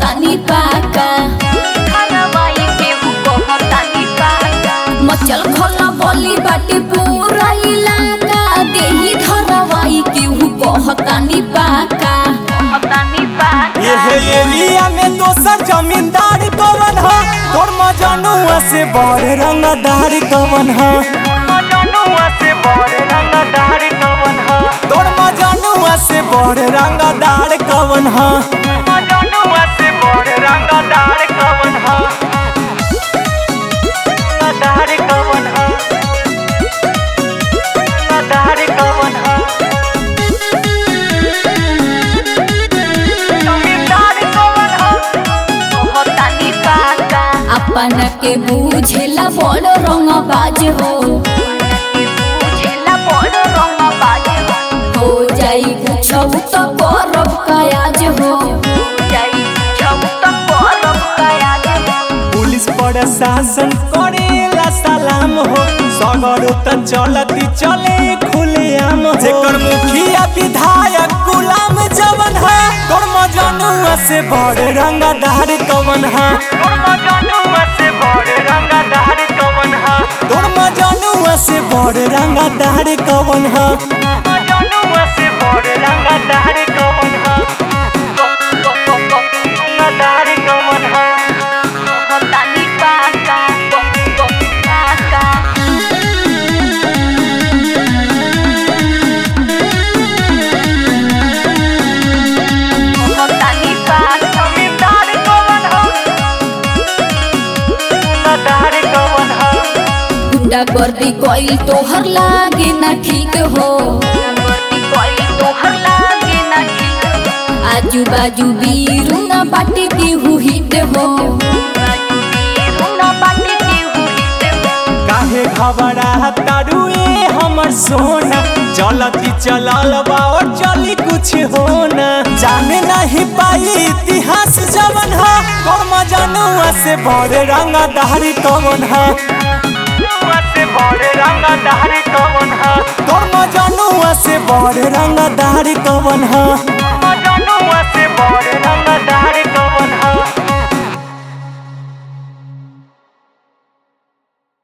कहतानी पाका मचल खला बोली बाटे पूरा इलाका देही धरवाई केहू कहतानी पाका ये एरिया में दोसर जमींदार कवन ह तोर मजनुआ से बड़ रंगदार कवन ह तोर मजनुआ से बड़ रंगदार कवन ह अपन के बूझेला बड़ रंगबाज हो जाई पूछौ तो करब काज हो पुलिस प्रशासन करेला सलाम हो सगरो त चलती चले खुलेआम हो जेकर मुखिया विधायक गुलाम जवन है तोर मजनुआ से बड़ रंगदार कवन है तोर मजनुआ से बड़ रंगदार कवन है गुंडागर्दी कोइल तोहर लागे ना ठीक हो आजू बाजू बीरू ना बाटे केहू हिट हो काहे घबरा तारुए हमर सोना चलती चलल बा और चली कुछ होना जाने नहीं पाई इतिहास जवन है तोर मजनुआ से बड़ रंगदार कवन है तोर मजनुआ से बड़ रंगदार कवन है